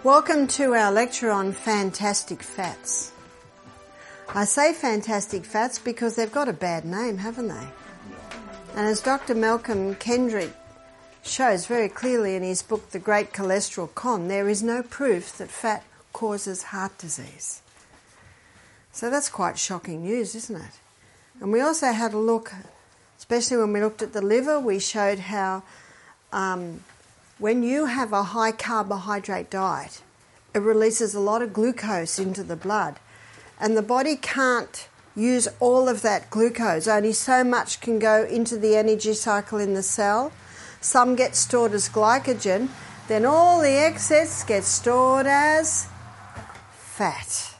Welcome to our lecture on fantastic fats. I say fantastic fats because they've got a bad name, haven't they? And as Dr. Malcolm Kendrick shows very clearly in his book, The Great Cholesterol Con, there is no proof that fat causes heart disease. So that's quite shocking news, isn't it? And we also had a look, especially when we looked at the liver, we showed how when you have a high carbohydrate diet, it releases a lot of glucose into the blood. And the body can't use all of that glucose. Only so much can go into the energy cycle in the cell. Some get stored as glycogen. Then all the excess gets stored as fat.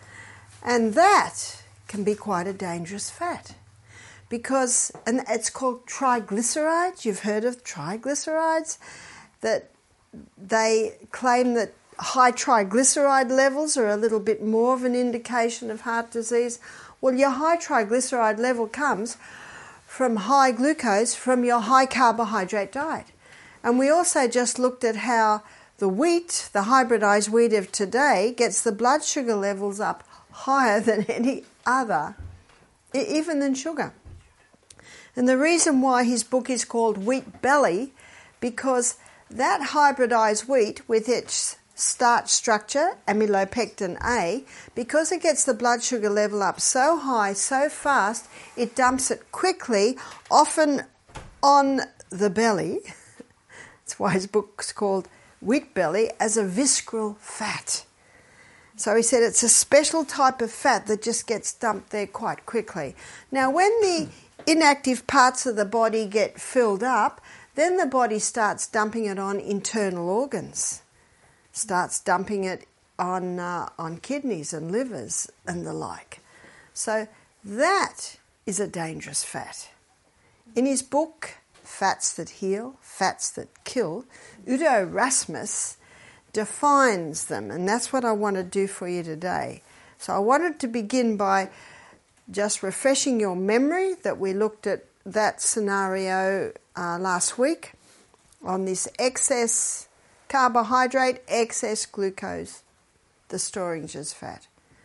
And that can be quite a dangerous fat. Because, and it's called triglycerides. You've heard of triglycerides? That they claim that high triglyceride levels are a little bit more of an indication of heart disease. Well, your high triglyceride level comes from high glucose from your high carbohydrate diet. And we also just looked at how the wheat, the hybridized wheat of today, gets the blood sugar levels up higher than any other, even than sugar. And the reason why his book is called Wheat Belly, because that hybridized wheat with its starch structure, amylopectin A, because it gets the blood sugar level up so high, so fast, it dumps it quickly, often on the belly. That's why his book's called Wheat Belly, as a visceral fat. So he said it's a special type of fat that just gets dumped there quite quickly. Now, when the inactive parts of the body get filled up, then the body starts dumping it on internal organs, starts dumping it on kidneys and livers and the like. So that is a dangerous fat. In his book, Fats That Heal, Fats That Kill, Udo Rasmus defines them, and that's what I want to do for you today. So I wanted to begin by just refreshing your memory that we looked at that scenario last week on this excess carbohydrate, excess glucose, the storage as fat.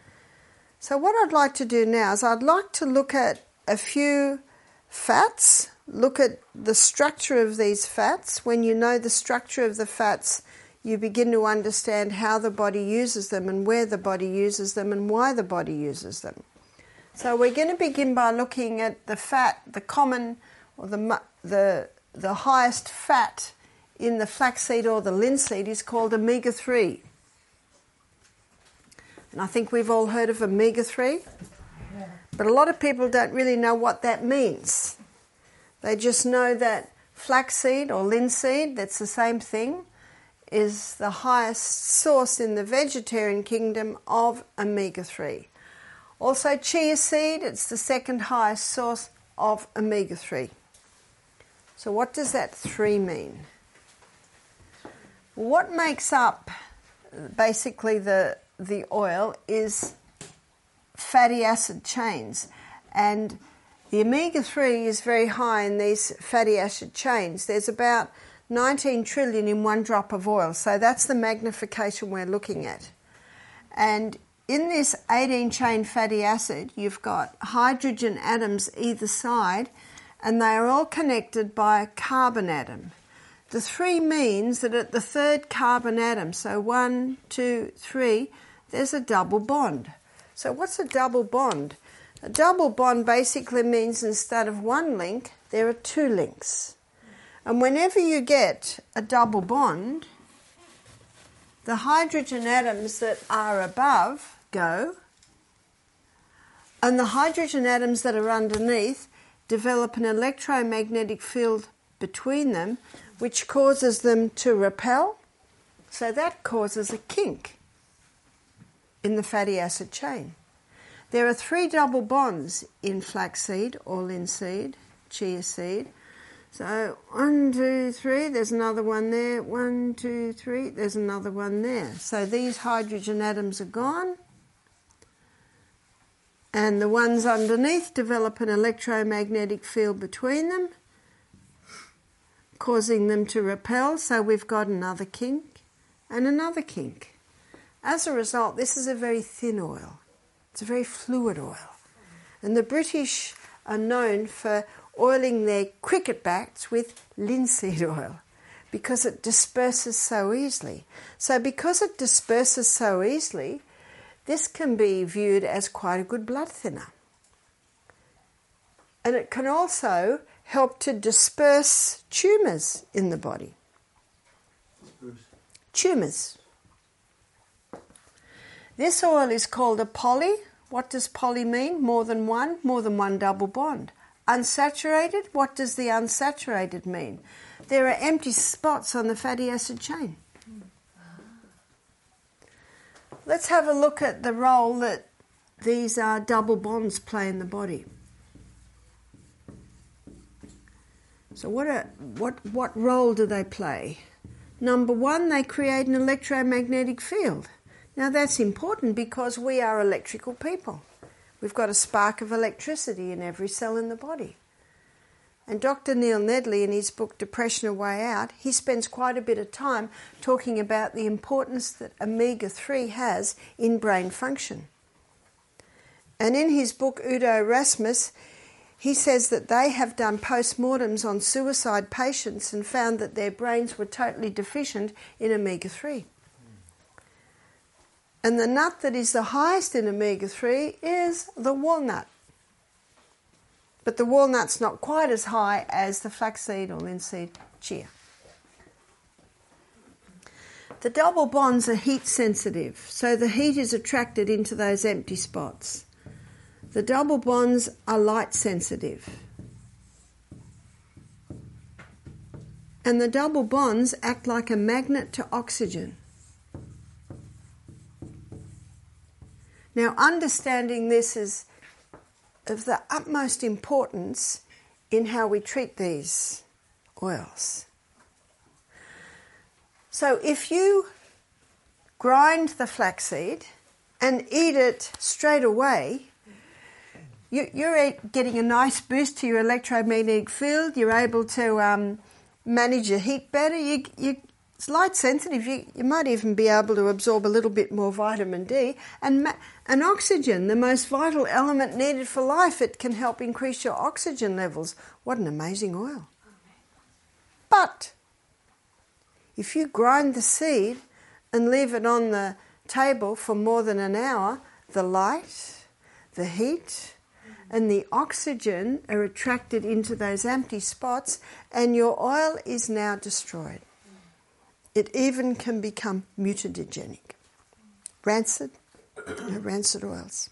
So what I'd like to do now is I'd like to look at a few fats, look at the structure of these fats. When you know the structure of the fats, you begin to understand how the body uses them and where the body uses them and why the body uses them. So we're going to begin by looking at the fat, the common, or the highest fat in the flaxseed or the linseed is called omega-3. And I think we've all heard of omega-3, but a lot of people don't really know what that means. They just know that flaxseed or linseed, that's the same thing, is the highest source in the vegetarian kingdom of omega-3. Also chia seed, it's the second highest source of omega-3. So what does that 3 mean? What makes up basically the oil is fatty acid chains, and the omega-3 is very high in these fatty acid chains. There's about 19 trillion in one drop of oil, so that's the magnification we're looking at. And in this 18-chain fatty acid, you've got hydrogen atoms either side, and they are all connected by a carbon atom. The 3 means that at the third carbon atom, so 1, 2, 3, there's a double bond. So what's a double bond? A double bond basically means instead of 1 link, there are 2 links. And whenever you get a double bond, the hydrogen atoms that are above go, and the hydrogen atoms that are underneath develop an electromagnetic field between them, which causes them to repel. So that causes a kink in the fatty acid chain. There are 3 double bonds in flaxseed or linseed, chia seed. So 1, 2, 3, there's another one there. 1, 2, 3, there's another one there. So these hydrogen atoms are gone, and the ones underneath develop an electromagnetic field between them, causing them to repel. So we've got another kink, and another kink. As a result, this is a very thin oil. It's a very fluid oil. And the British are known for oiling their cricket bats with linseed oil because it disperses so easily. So because it disperses so easily, this can be viewed as quite a good blood thinner. And it can also help to disperse tumours in the body. Tumours. This oil is called a poly. What does poly mean? More than one double bond. Unsaturated, what does the unsaturated mean? There are empty spots on the fatty acid chain. Let's have a look at the role that these double bonds play in the body. So what role do they play? Number one, they create an electromagnetic field. Now that's important because we are electrical people. We've got a spark of electricity in every cell in the body. And Dr. Neil Nedley, in his book Depression: A Way Out, he spends quite a bit of time talking about the importance that omega-3 has in brain function. And in his book Udo Rasmus, he says that they have done post-mortems on suicide patients and found that their brains were totally deficient in omega-3. And the nut that is the highest in omega-3 is the walnut. But the walnut's not quite as high as the flaxseed or linseed chia. The double bonds are heat sensitive, so the heat is attracted into those empty spots. The double bonds are light sensitive. And the double bonds act like a magnet to oxygen. Now, understanding this is of the utmost importance in how we treat these oils. So if you grind the flaxseed and eat it straight away, you're getting a nice boost to your electromagnetic field. You're able to manage your heat better. It's light sensitive. You might even be able to absorb a little bit more vitamin D. And oxygen, the most vital element needed for life, it can help increase your oxygen levels. What an amazing oil. But if you grind the seed and leave it on the table for more than an hour, the light, the heat, and the oxygen are attracted into those empty spots, and your oil is now destroyed. It even can become mutagenic. Rancid oils.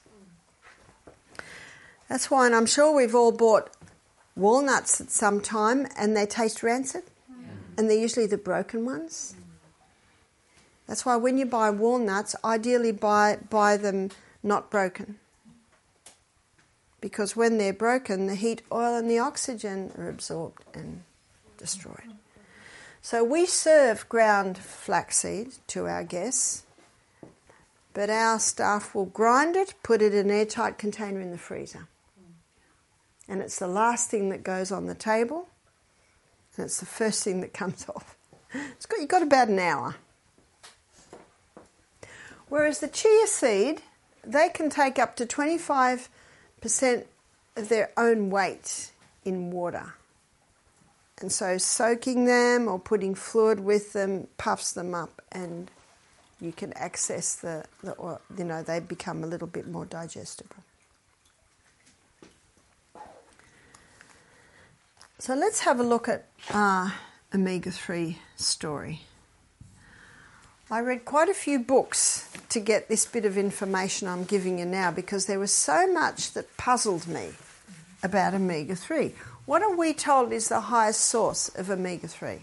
That's why, and I'm sure we've all bought walnuts at some time and they taste rancid, and they're usually the broken ones. That's why when you buy walnuts, ideally buy them not broken. Because when they're broken, the heat, oil and the oxygen are absorbed and destroyed. So we serve ground flaxseed to our guests, but our staff will grind it, put it in an airtight container in the freezer. And it's the last thing that goes on the table, and it's the first thing that comes off. You've got about an hour. Whereas the chia seed, they can take up to 25% of their own weight in water. And so soaking them or putting fluid with them puffs them up, and you can access the oil. They become a little bit more digestible. So let's have a look at omega-3 story. I read quite a few books to get this bit of information I'm giving you now, because there was so much that puzzled me about omega-3. What are we told is the highest source of omega-3?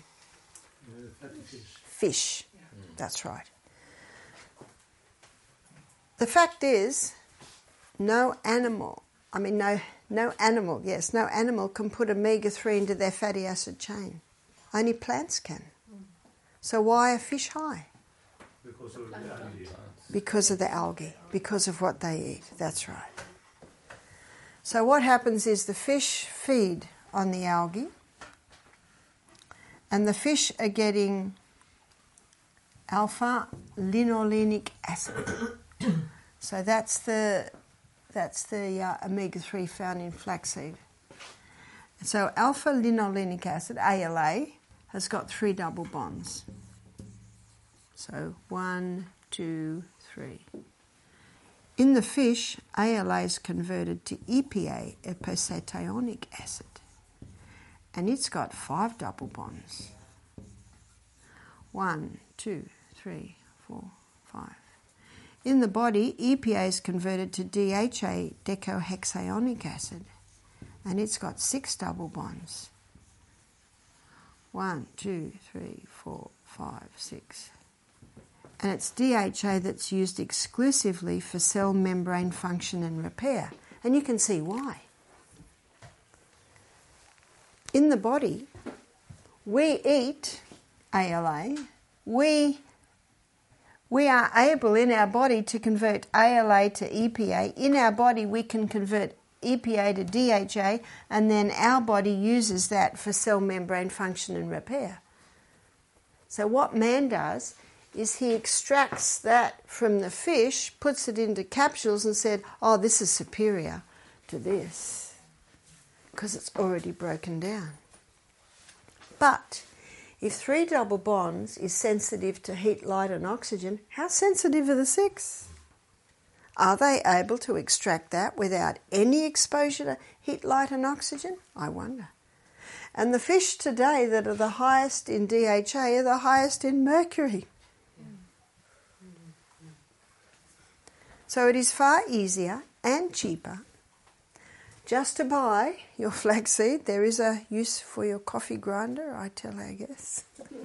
Fish. That's right. The fact is, no animal can put omega-3 into their fatty acid chain. Only plants can. So why are fish high? Because of the algae. Because of the algae, because of what they eat. That's right. So what happens is the fish feed on the algae, and the fish are getting alpha-linolenic acid. So that's the omega-3 found in flaxseed. So alpha-linolenic acid, ALA, has got 3 double bonds. So 1, 2, 3. In the fish, ALA is converted to EPA, eicosapentaenoic acid, and it's got 5 double bonds. 1, 2, 3, 4, 5. In the body, EPA is converted to DHA, decohexaonic acid, and it's got 6 double bonds. 1, 2, 3, 4, 5, 6. And it's DHA that's used exclusively for cell membrane function and repair. And you can see why. In the body, we eat ALA. We are able in our body to convert ALA to EPA. In our body, we can convert EPA to DHA, and then our body uses that for cell membrane function and repair. So what man does is he extracts that from the fish, puts it into capsules and said, oh, this is superior to this, because it's already broken down. But if 3 double bonds is sensitive to heat, light and oxygen, how sensitive are the 6? Are they able to extract that without any exposure to heat, light and oxygen? I wonder. And the fish today that are the highest in DHA are the highest in mercury. So it is far easier and cheaper just to buy your flaxseed. There is a use for your coffee grinder, I tell our guests.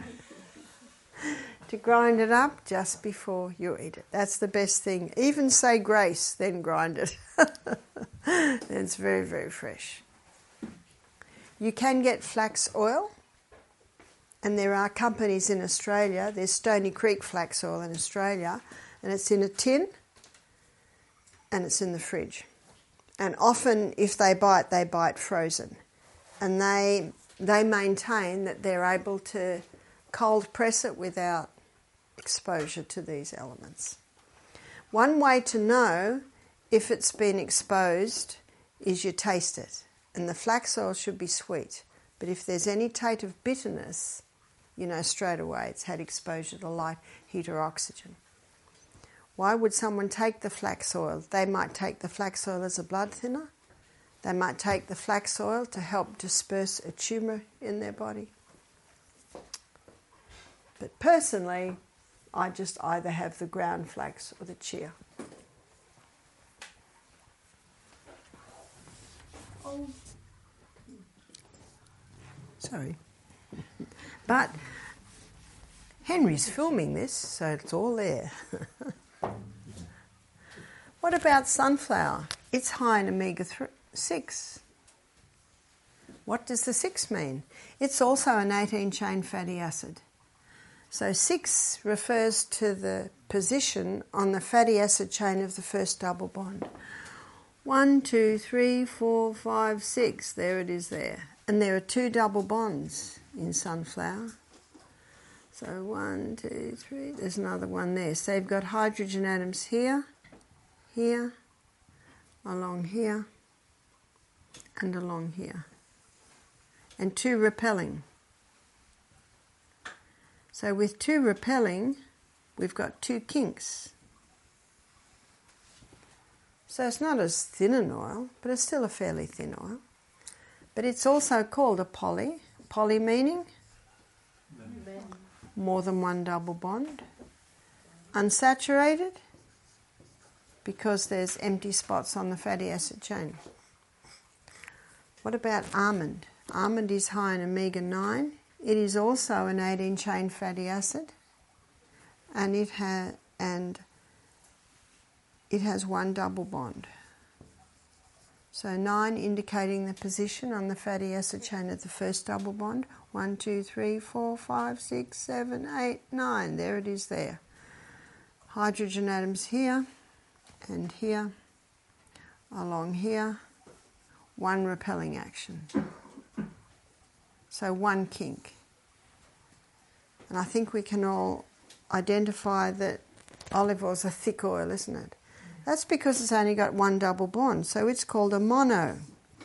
To grind it up just before you eat it. That's the best thing. Even say grace, then grind it. It's very, very fresh. You can get flax oil, and there are companies in Australia. There's Stony Creek flax oil in Australia, and it's in a tin, and it's in the fridge. And often, if they buy it frozen. And they maintain that they're able to cold press it without exposure to these elements. One way to know if it's been exposed is you taste it. And the flax oil should be sweet. But if there's any taste of bitterness, you know straight away it's had exposure to light, heat or oxygen. Why would someone take the flax oil? They might take the flax oil as a blood thinner. They might take the flax oil to help disperse a tumour in their body. But personally, I just either have the ground flax or the chia. Oh. Sorry. But Henry's filming this, so it's all there. What about sunflower? It's high in omega-6. What does the 6 mean? It's also an 18-chain fatty acid. So 6 refers to the position on the fatty acid chain of the first double bond. 1, 2, 3, 4, 5, 6. There it is there. And there are 2 double bonds in sunflower. So 1, 2, 3. There's another one there. So you've got hydrogen atoms here, here, along here, and along here. And 2 repelling. So with 2 repelling, we've got 2 kinks. So it's not as thin an oil, but it's still a fairly thin oil. But it's also called a poly. Poly meaning? More than 1 double bond. Unsaturated, because there's empty spots on the fatty acid chain. What about almond? Almond is high in omega-9. It is also an 18-chain fatty acid, and it has 1 double bond. So 9 indicating the position on the fatty acid chain of the first double bond. 1, 2, 3, 4, 5, 6, 7, 8, 9. There it is there. Hydrogen atoms here and here, along here. 1 repelling action. So 1 kink. And I think we can all identify that olive oil is a thick oil, isn't it? That's because it's only got one double bond, so it's called a mono,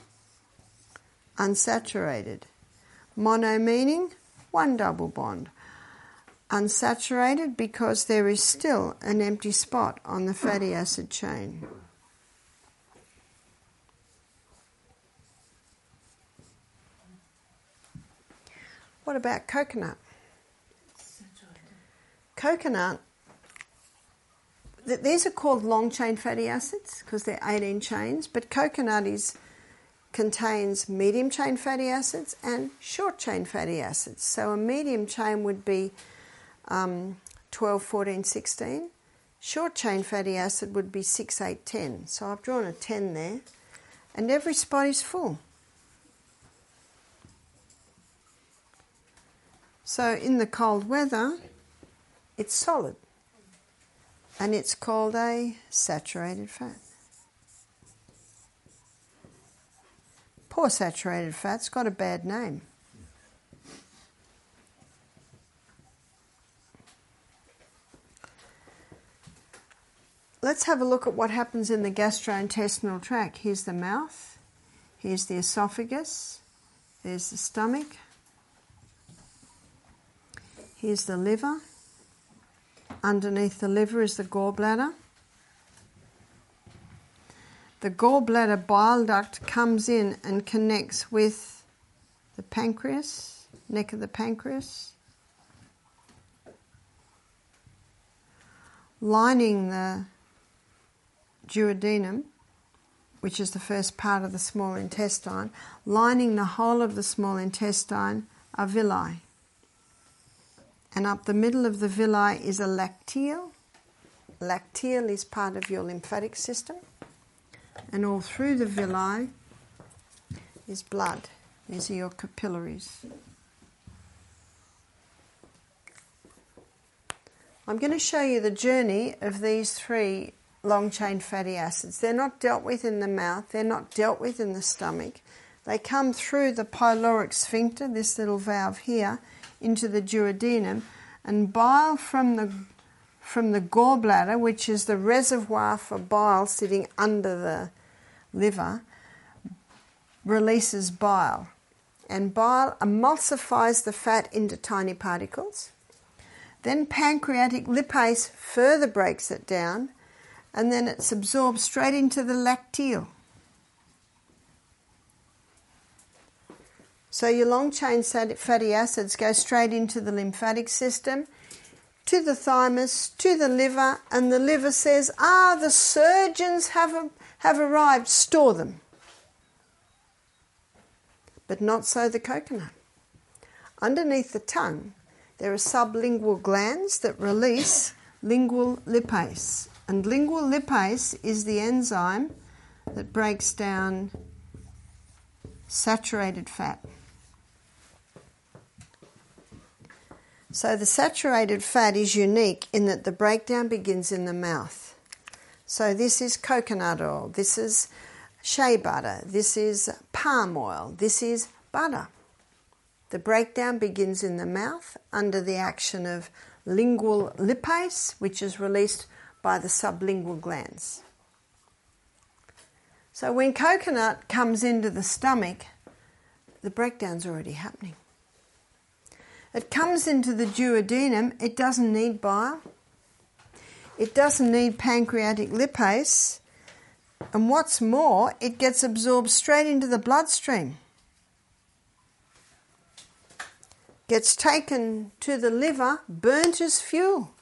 unsaturated. Mono meaning one double bond. Unsaturated because there is still an empty spot on the fatty acid chain. What about coconut? Coconut, these are called long chain fatty acids because they're 18 chains, but coconut contains medium chain fatty acids and short chain fatty acids. So a medium chain would be 12, 14, 16. Short chain fatty acid would be 6, 8, 10. So I've drawn a 10 there, and every spot is full. So in the cold weather, it's solid, and it's called a saturated fat. Poor saturated fat's got a bad name. Let's have a look at what happens in the gastrointestinal tract. Here's the mouth, here's the esophagus, there's the stomach, here's the liver. Underneath the liver is the gallbladder. The gallbladder bile duct comes in and connects with the pancreas, neck of the pancreas, lining the duodenum, which is the first part of the small intestine, lining the whole of the small intestine are villi. And up the middle of the villi is a lacteal. Lacteal is part of your lymphatic system. And all through the villi is blood. These are your capillaries. I'm going to show you the journey of these 3 long-chain fatty acids. They're not dealt with in the mouth. They're not dealt with in the stomach. They come through the pyloric sphincter, this little valve here, into the duodenum, and bile from the gallbladder, which is the reservoir for bile sitting under the liver, releases bile. And bile emulsifies the fat into tiny particles. Then pancreatic lipase further breaks it down, and then it's absorbed straight into the lacteal. So your long-chain fatty acids go straight into the lymphatic system, to the thymus, to the liver, and the liver says, the surgeons have arrived, store them. But not so the coconut. Underneath the tongue, there are sublingual glands that release lingual lipase. And lingual lipase is the enzyme that breaks down saturated fat. So the saturated fat is unique in that the breakdown begins in the mouth. So this is coconut oil, this is shea butter, this is palm oil, this is butter. The breakdown begins in the mouth under the action of lingual lipase, which is released by the sublingual glands. So when coconut comes into the stomach, the breakdown's already happening. It comes into the duodenum, it doesn't need bile, it doesn't need pancreatic lipase, and what's more, it gets absorbed straight into the bloodstream. Gets taken to the liver, burnt as fuel.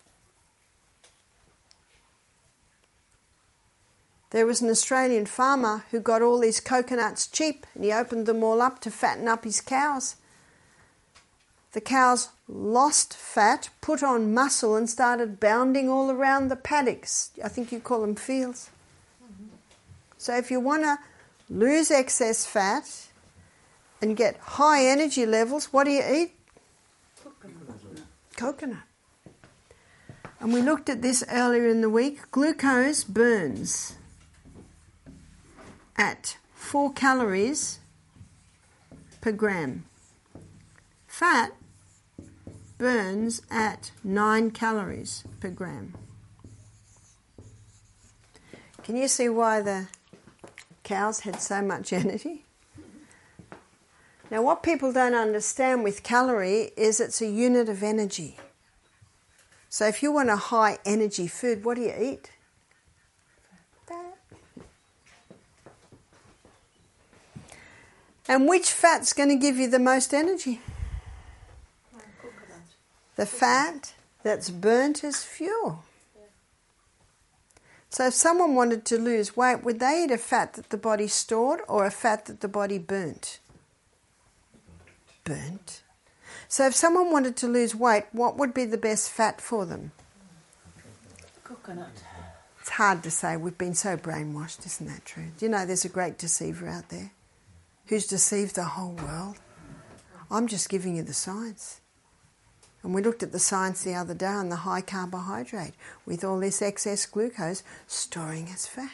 There was an Australian farmer who got all these coconuts cheap, and he opened them all up to fatten up his cows. The cows lost fat, put on muscle, and started bounding all around the paddocks. I think you call them fields. So if you want to lose excess fat and get high energy levels, what do you eat? Coconut. And we looked at this earlier in the week. Glucose burns at 4 calories per gram. Fat burns at 9 calories per gram. Can you see why the cows had so much energy? Now, what people don't understand with calorie is it's a unit of energy. So if you want a high energy food, what do you eat? Fat. And which fat's going to give you the most energy? The fat that's burnt as fuel. So if someone wanted to lose weight, would they eat a fat that the body stored or a fat that the body burnt? Burnt. So if someone wanted to lose weight, what would be the best fat for them? Coconut. It's hard to say. We've been so brainwashed, isn't that true? Do you know there's a great deceiver out there who's deceived the whole world? I'm just giving you the science. And we looked at the science the other day on the high carbohydrate with all this excess glucose storing as fat.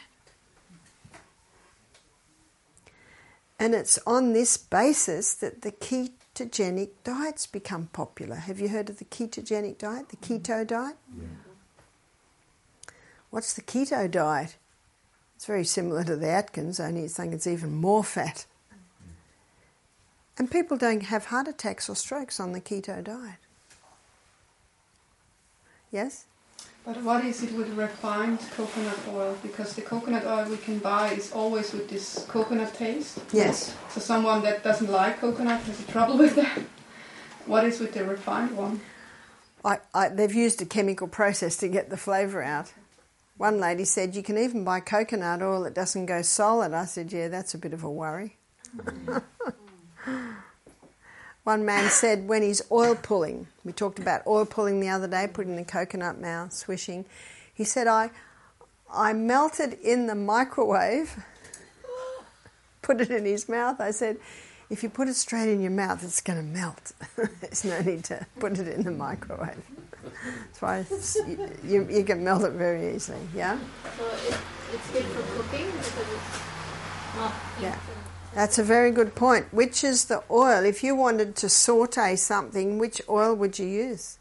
And it's on this basis that the ketogenic diets become popular. Have you heard of the ketogenic diet, the keto diet? Yeah. What's the keto diet? It's very similar to the Atkins, only it's saying it's even more fat. And people don't have heart attacks or strokes on the keto diet. Yes? But what is it with refined coconut oil? Because the coconut oil we can buy is always with this coconut taste. Yes. So someone that doesn't like coconut has a trouble with that. What is with the refined one? They've used a chemical process to get the flavour out. One lady said, you can even buy coconut oil that doesn't go solid. I said, yeah, that's a bit of a worry. One man said when he's oil pulling, we talked about oil pulling the other day, putting the coconut mouth, swishing. He said, I melted in the microwave, put it in his mouth. I said, if you put it straight in your mouth, it's going to melt. There's no need to put it in the microwave. That's why you can melt it very easily, yeah? So it's good for cooking because it's not... Yeah. That's a very good point. Which is the oil? If you wanted to saute something, which oil would you use?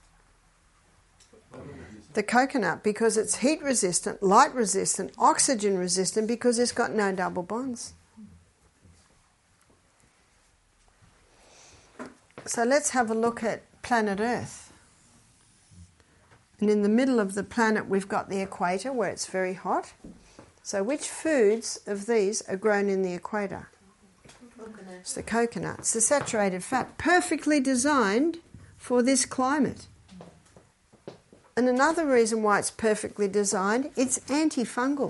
The coconut, because it's heat resistant, light resistant, oxygen resistant, because it's got no double bonds. So let's have a look at planet Earth. And in the middle of the planet we've got the equator where it's very hot. So which foods of these are grown in the equator? It's the coconut. It's the saturated fat, perfectly designed for this climate. And another reason why it's perfectly designed, it's antifungal.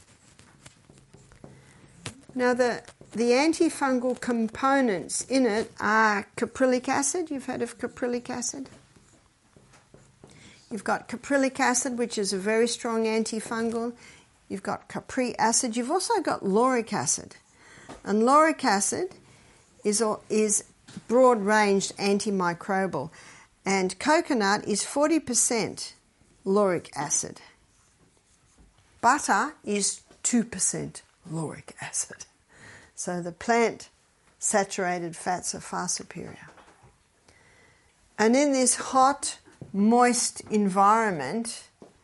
Now the antifungal components in it are caprylic acid. You've heard of caprylic acid? You've got caprylic acid, which is a very strong antifungal. You've got caprylic acid. You've also got lauric acid. And lauric acid is broad-ranged antimicrobial. And coconut is 40% lauric acid. Butter is 2% lauric acid. So the plant saturated fats are far superior. And in this hot, moist environment,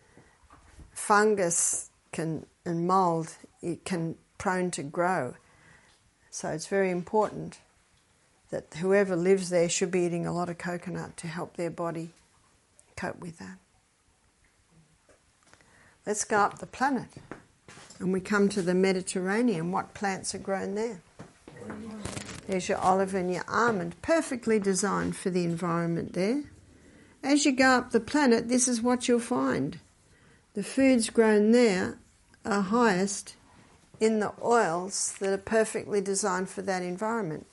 fungus and mould can prone to grow. So it's very important that whoever lives there should be eating a lot of coconut to help their body cope with that. Let's go up the planet and we come to the Mediterranean. What plants are grown there? There's your olive and your almond, perfectly designed for the environment there. As you go up the planet, this is what you'll find. The foods grown there are highest in the oils that are perfectly designed for that environment.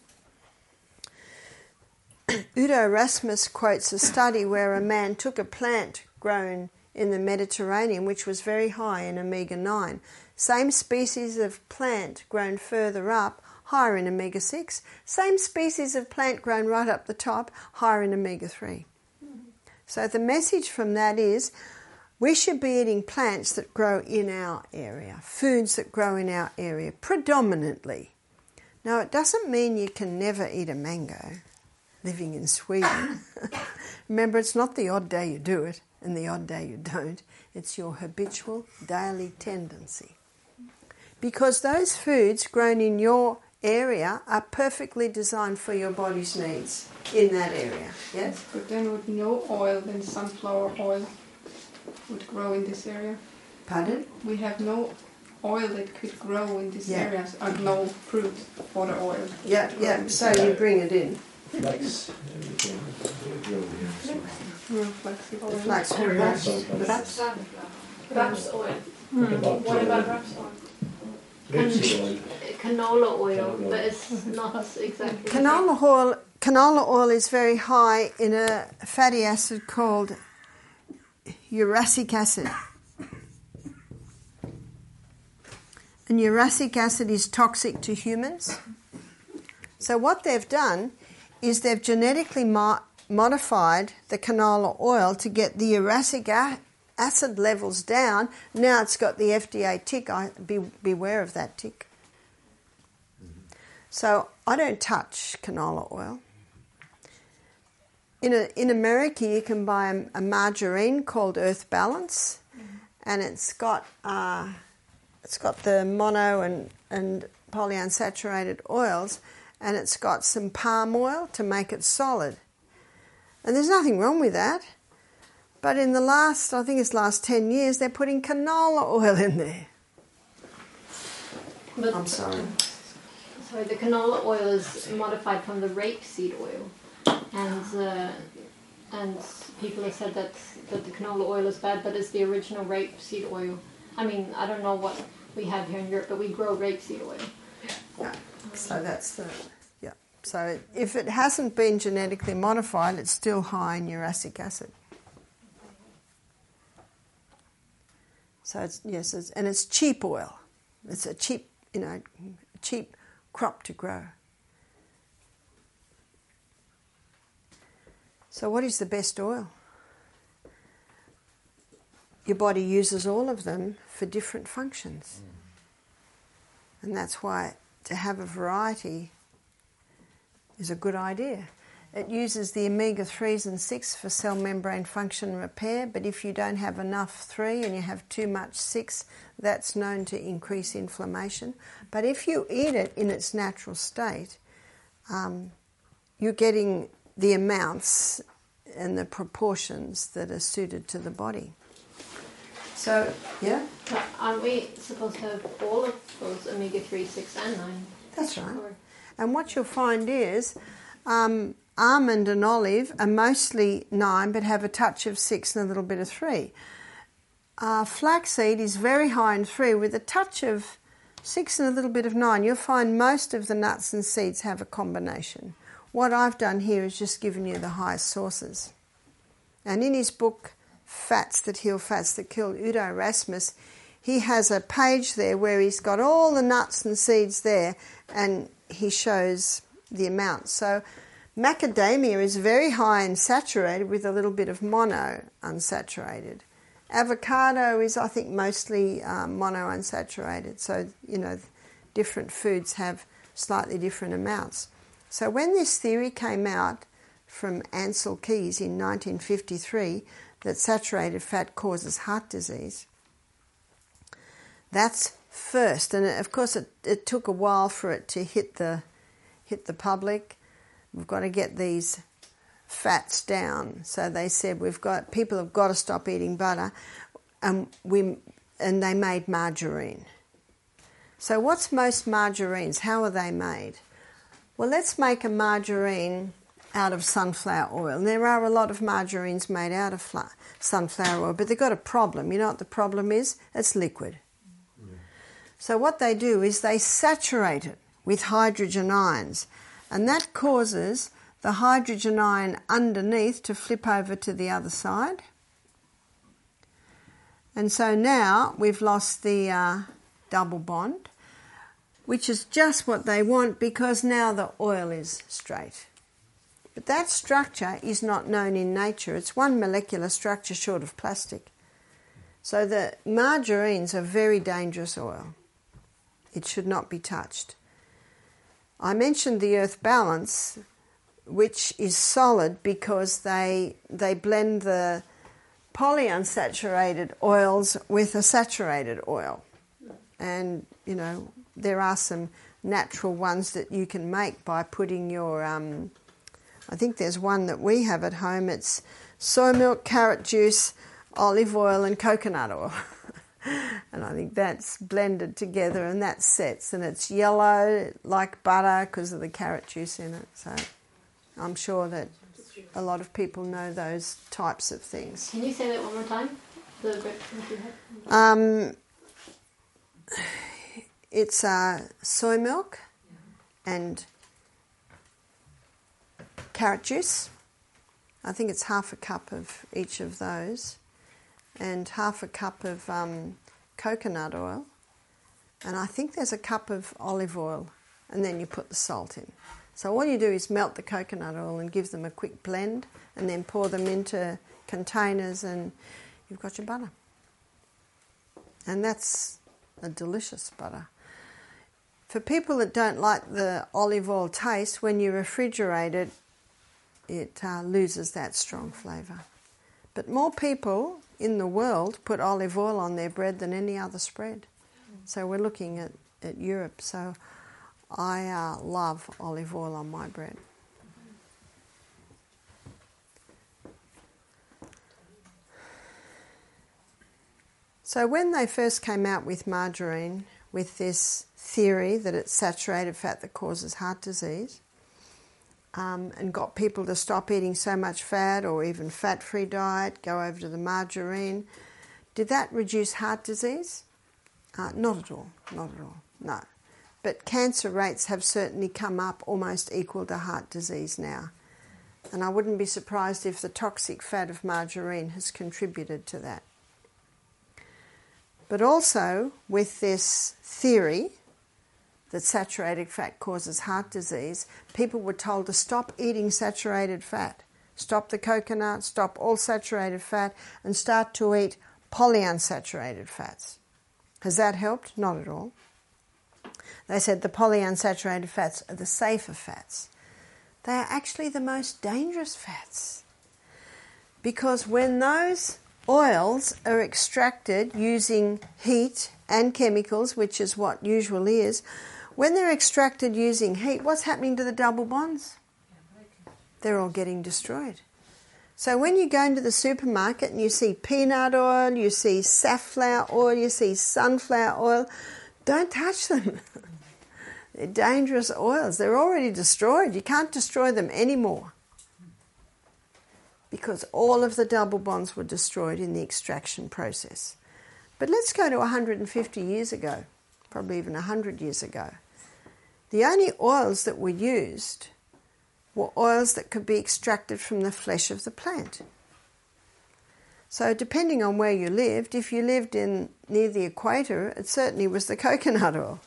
Udo Rasmus quotes a study where a man took a plant grown in the Mediterranean which was very high in omega-9. Same species of plant grown further up, higher in omega-6. Same species of plant grown right up the top, higher in omega-3. So the message from that is we should be eating plants that grow in our area, foods that grow in our area, predominantly. Now, it doesn't mean you can never eat a mango living in Sweden. Remember, it's not the odd day you do it and the odd day you don't. It's your habitual daily tendency. Because those foods grown in your area are perfectly designed for your body's needs in that area. Yes? But then with no oil, then sunflower oil would grow in this area. Pardon? We have no oil that could grow in these Yeah. areas, and no fruit for the oil. Yeah. So you bring it in. Flax, everything. No flaxseed oil. Flax oil. Raps oil. What about raps oil? Rapeseed oil. Canola oil, but it's not exactly. Canola oil is very high in a fatty acid called uracic acid. And uracic acid is toxic to humans. So what they've done is they've genetically modified the canola oil to get the uracic acid levels down. Now it's got the FDA tick. Beware of that tick. So I don't touch canola oil. In America, you can buy a margarine called Earth Balance, and it's got the mono and polyunsaturated oils, and it's got some palm oil to make it solid. And there's nothing wrong with that. But in the last 10 years, they're putting canola oil in there. But, I'm sorry. Sorry, the canola oil is modified from the rapeseed oil, and people have said that the canola oil is bad, but it's the original rapeseed oil. I mean, I don't know what we have here in Europe, but we grow rapeseed oil. Yeah. So that's the yeah. So if it hasn't been genetically modified, it's still high in uracic acid. So it's cheap oil. It's a cheap crop to grow. So what is the best oil? Your body uses all of them for different functions. And that's why to have a variety is a good idea. It uses the omega-3s and 6 for cell membrane function repair, but if you don't have enough 3 and you have too much 6, that's known to increase inflammation. But if you eat it in its natural state, you're getting the amounts and the proportions that are suited to the body. So, yeah? But aren't we supposed to have all of those omega-3, 6 and 9? That's right. Or- And what you'll find is almond and olive are mostly 9 but have a touch of 6 and a little bit of 3. Flaxseed is very high in 3 with a touch of 6 and a little bit of 9. You'll find most of the nuts and seeds have a combination. What I've done here is just given you the highest sources. And in his book, Fats That Heal, Fats That Kill, Udo Rasmus, he has a page there where he's got all the nuts and seeds there and he shows the amount. So macadamia is very high in saturated with a little bit of mono unsaturated. Avocado is, I think, mostly mono unsaturated. So, different foods have slightly different amounts. So when this theory came out from Ansel Keys in 1953 that saturated fat causes heart disease, that's first. And of course it took a while for it to hit the public. We've got to get these fats down. So they said people have got to stop eating butter, and they made margarine. So what's most margarines? How are they made? Well, let's make a margarine out of sunflower oil. And there are a lot of margarines made out of sunflower oil, but they've got a problem. You know what the problem is? It's liquid. Yeah. So what they do is they saturate it with hydrogen ions, and that causes the hydrogen ion underneath to flip over to the other side. And so now we've lost the double bond, which is just what they want because now the oil is straight. But that structure is not known in nature. It's one molecular structure short of plastic. So the margarines are very dangerous oil. It should not be touched. I mentioned the Earth Balance. which is solid because they blend the polyunsaturated oils with a saturated oil. And, you know, there are some natural ones that you can make by putting your, I think there's one that we have at home. It's soy milk, carrot juice, olive oil and coconut oil. And I think that's blended together and that sets. And it's yellow like butter because of the carrot juice in it. So I'm sure that a lot of people know those types of things. Can you say that one more time? The breakfast you had? It's soy milk and carrot juice. I think it's half a cup of each of those, and half a cup of coconut oil, and I think there's a cup of olive oil, and then you put the salt in. So all you do is melt the coconut oil and give them a quick blend, and then pour them into containers, and you've got your butter. And that's a delicious butter. For people that don't like the olive oil taste, when you refrigerate it, it loses that strong flavour. But more people in the world put olive oil on their bread than any other spread. So we're looking at Europe. So I love olive oil on my bread. So when they first came out with margarine, with this theory that it's saturated fat that causes heart disease, and got people to stop eating so much fat or even fat-free diet, go over to the margarine, did that reduce heart disease? Not at all, no. But cancer rates have certainly come up almost equal to heart disease now. And I wouldn't be surprised if the toxic fat of margarine has contributed to that. But also, with this theory that saturated fat causes heart disease, people were told to stop eating saturated fat. Stop the coconut, stop all saturated fat, and start to eat polyunsaturated fats. Has that helped? Not at all. They said the polyunsaturated fats are the safer fats. They are actually the most dangerous fats. Because when those oils are extracted using heat and chemicals, which is what usual is, when they're extracted using heat, what's happening to the double bonds? They're all getting destroyed. So when you go into the supermarket and you see peanut oil, you see safflower oil, you see sunflower oil, don't touch them. They're dangerous oils. They're already destroyed. You can't destroy them anymore, because all of the double bonds were destroyed in the extraction process. But let's go to 150 years ago, probably even 100 years ago. The only oils that were used were oils that could be extracted from the flesh of the plant. So depending on where you lived, if you lived near the equator, it certainly was the coconut oil.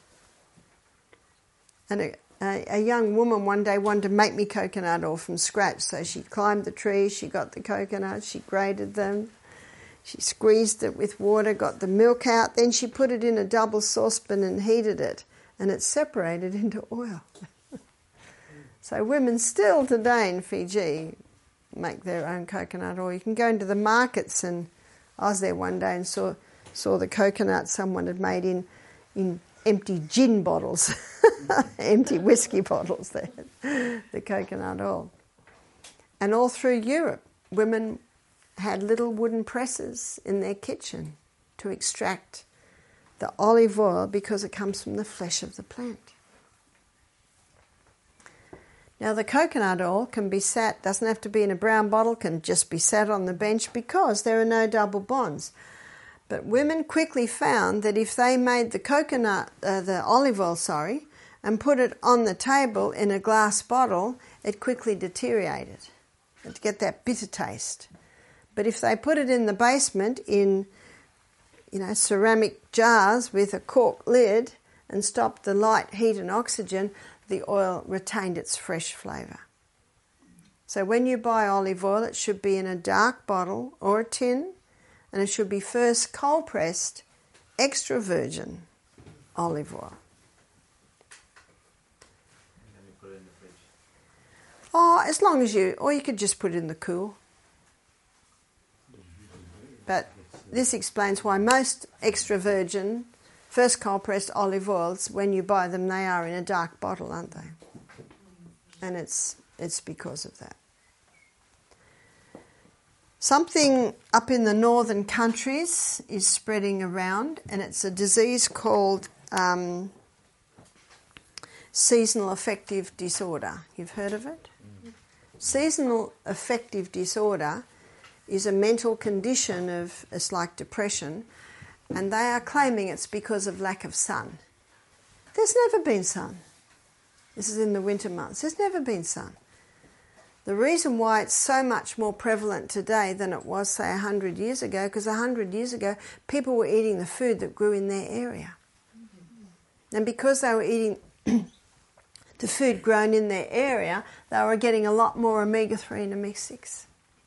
And a young woman one day wanted to make me coconut oil from scratch, so she climbed the tree, she got the coconuts, she grated them, she squeezed it with water, got the milk out, then she put it in a double saucepan and heated it, and it separated into oil. So women still today in Fiji make their own coconut oil. You can go into the markets, and I was there one day and saw the coconut someone had made in empty gin bottles, empty whiskey bottles there, the coconut oil. And all through Europe, women had little wooden presses in their kitchen to extract the olive oil because it comes from the flesh of the plant. Now the coconut oil can be sat, doesn't have to be in a brown bottle, can just be sat on the bench because there are no double bonds. But women quickly found that if they made the olive oil, and put it on the table in a glass bottle, it quickly deteriorated. It'd get that bitter taste. But if they put it in the basement in, ceramic jars with a cork lid and stopped the light, heat and oxygen, the oil retained its fresh flavour. So when you buy olive oil, it should be in a dark bottle or a tin, and it should be first cold-pressed, extra virgin olive oil. And then you put it in the fridge. Oh, as long as or you could just put it in the cool. But this explains why most extra virgin, first cold pressed olive oils, when you buy them, they are in a dark bottle, aren't they? And it's because of that. Something up in the northern countries is spreading around, and it's a disease called seasonal affective disorder. You've heard of it? Seasonal affective disorder is a mental condition it's like depression, and they are claiming it's because of lack of sun. There's never been sun. This is in the winter months. There's never been sun. The reason why it's so much more prevalent today than it was, say, 100 years ago, because 100 years ago people were eating the food that grew in their area. And because they were eating the food grown in their area, they were getting a lot more omega-3 and omega-6.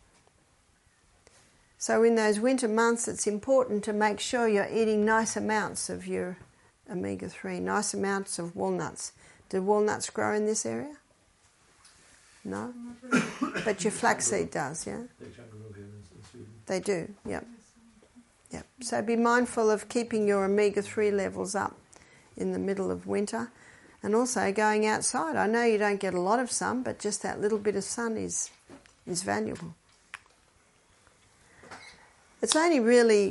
So in those winter months, it's important to make sure you're eating nice amounts of your omega-3, nice amounts of walnuts. Do walnuts grow in this area? No? But your flaxseed does, yeah? They do, yep. Yep. So be mindful of keeping your omega-3 levels up in the middle of winter, and also going outside. I know you don't get a lot of sun, but just that little bit of sun is valuable. It's only really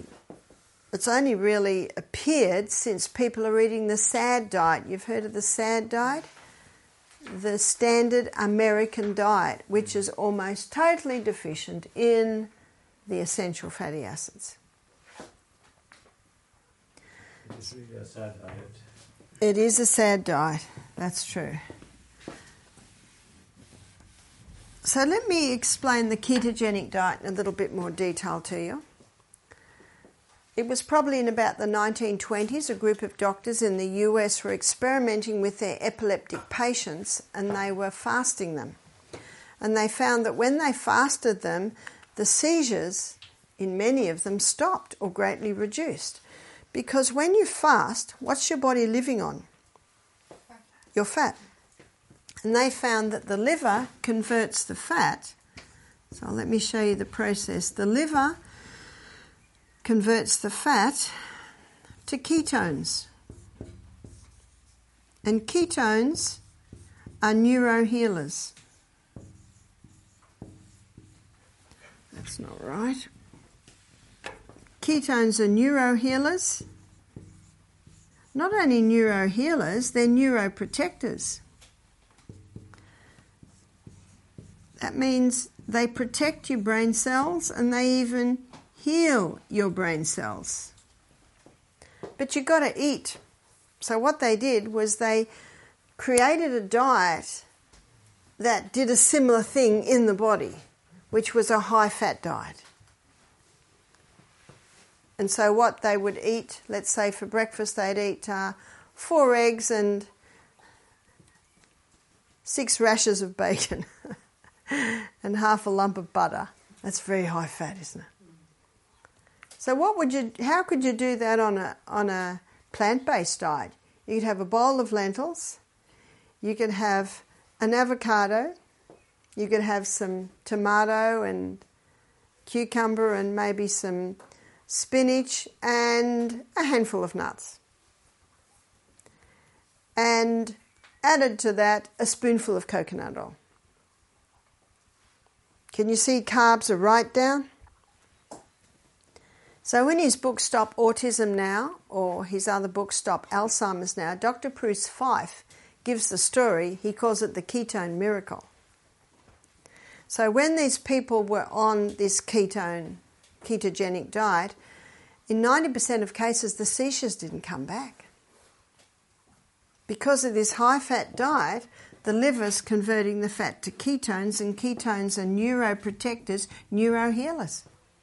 appeared since people are eating the SAD diet. You've heard of the SAD diet? The standard American diet, which is almost totally deficient in the essential fatty acids. It's really a sad diet. It is a sad diet, that's true. So let me explain the ketogenic diet in a little bit more detail to you. It was probably in about the 1920s, a group of doctors in the US were experimenting with their epileptic patients, and they were fasting them. And they found that when they fasted them, the seizures in many of them stopped or greatly reduced. Because when you fast, what's your body living on? Your fat. And they found that the liver converts the fat. So let me show you the process. The liver converts the fat to ketones. And ketones are neurohealers. That's not right. Ketones are neurohealers. Not only neurohealers, they're neuroprotectors. That means they protect your brain cells, and they even heal your brain cells. But you've got to eat. So what they did was they created a diet that did a similar thing in the body, which was a high-fat diet. And so what they would eat, let's say for breakfast they'd eat 4 eggs and 6 rashers of bacon and half a lump of butter. That's very high fat, isn't it? So how could you do that on a plant-based diet? You could have a bowl of lentils, you could have an avocado, you could have some tomato and cucumber and maybe some spinach and a handful of nuts. And added to that, a spoonful of coconut oil. Can you see carbs are right down? So in his book Stop Autism Now, or his other book Stop Alzheimer's Now, Dr. Bruce Fife gives the story. He calls it the ketone miracle. So when these people were on this ketogenic diet, in 90% of cases the seizures didn't come back. Because of this high-fat diet, the liver's converting the fat to ketones, and ketones are neuroprotectors, neurohealers.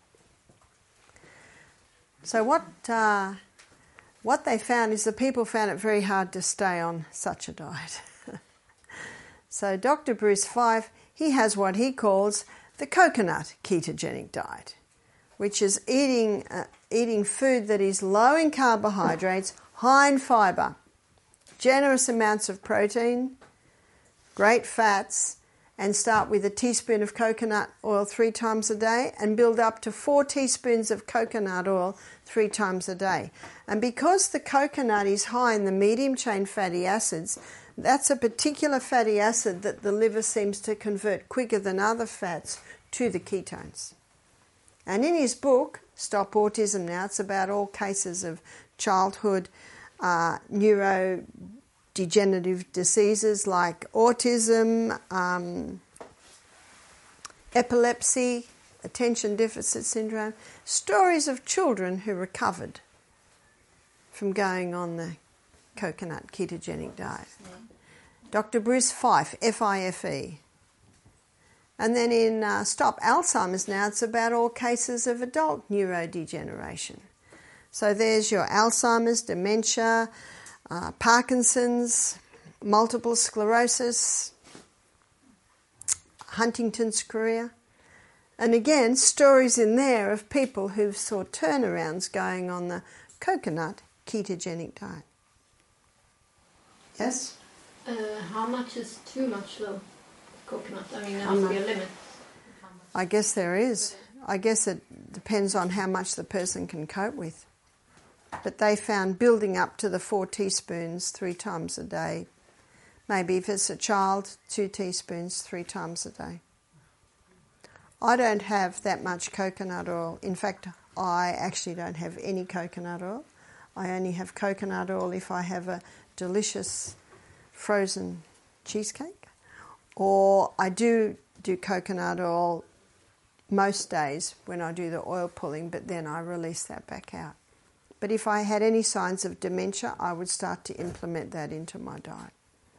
So what they found is the people found it very hard to stay on such a diet. So Dr. Bruce Fife, he has what he calls the coconut ketogenic diet, which is eating food that is low in carbohydrates, high in fibre, generous amounts of protein, great fats, and start with a teaspoon of coconut oil 3 times a day and build up to 4 teaspoons of coconut oil 3 times a day. And because the coconut is high in the medium chain fatty acids, that's a particular fatty acid that the liver seems to convert quicker than other fats to the ketones. And in his book, Stop Autism Now, it's about all cases of childhood neurodegenerative diseases like autism, epilepsy, attention deficit syndrome, stories of children who recovered from going on the coconut ketogenic diet. Dr. Bruce Fife, F-I-F-E. And then in Stop Alzheimer's Now, it's about all cases of adult neurodegeneration. So there's your Alzheimer's, dementia, Parkinson's, multiple sclerosis, Huntington's chorea. And again, stories in there of people who saw turnarounds going on the coconut ketogenic diet. Yes? How much is too much, though? Coconut. I mean, there must be a limit. I guess there is. I guess it depends on how much the person can cope with. But they found building up to the 4 teaspoons 3 times a day. Maybe if it's a child, 2 teaspoons 3 times a day. I don't have that much coconut oil. In fact, I actually don't have any coconut oil. I only have coconut oil if I have a delicious frozen cheesecake. Or I do coconut oil most days when I do the oil pulling, but then I release that back out. But if I had any signs of dementia, I would start to implement that into my diet.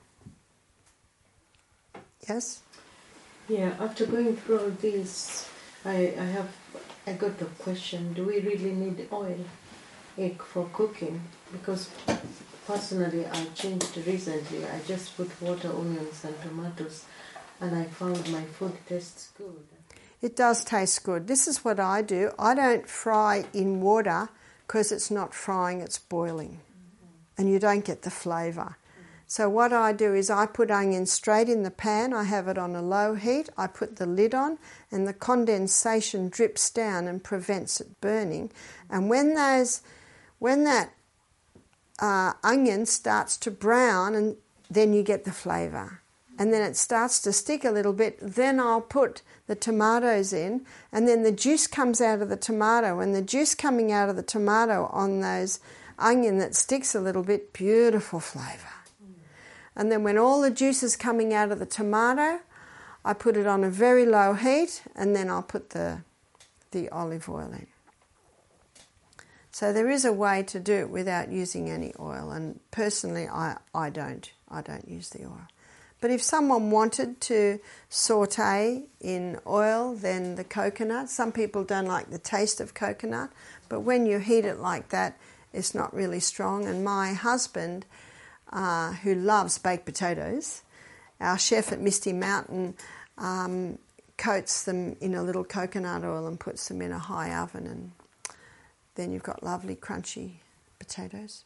Yes? Yeah, after going through all this, I got the question, do we really need oil egg for cooking? Because personally, I changed recently. I just put water, onions and tomatoes, and I found my food tastes good. It does taste good. This is what I do. I don't fry in water because it's not frying, it's boiling. And you don't get the flavour. So what I do is I put onions straight in the pan. I have it on a low heat. I put the lid on and the condensation drips down and prevents it burning. And when that onion starts to brown, and then you get the flavour. And then it starts to stick a little bit, then I'll put the tomatoes in, and then the juice comes out of the tomato, and the juice coming out of the tomato on those onion that sticks a little bit, beautiful flavour. And then when all the juice is coming out of the tomato, I put it on a very low heat, and then I'll put the olive oil in. So there is a way to do it without using any oil, and personally I don't use the oil. But if someone wanted to saute in oil, then the coconut, some people don't like the taste of coconut, but when you heat it like that, it's not really strong. And my husband, who loves baked potatoes, our chef at Misty Mountain, coats them in a little coconut oil and puts them in a high oven, and then you've got lovely crunchy potatoes.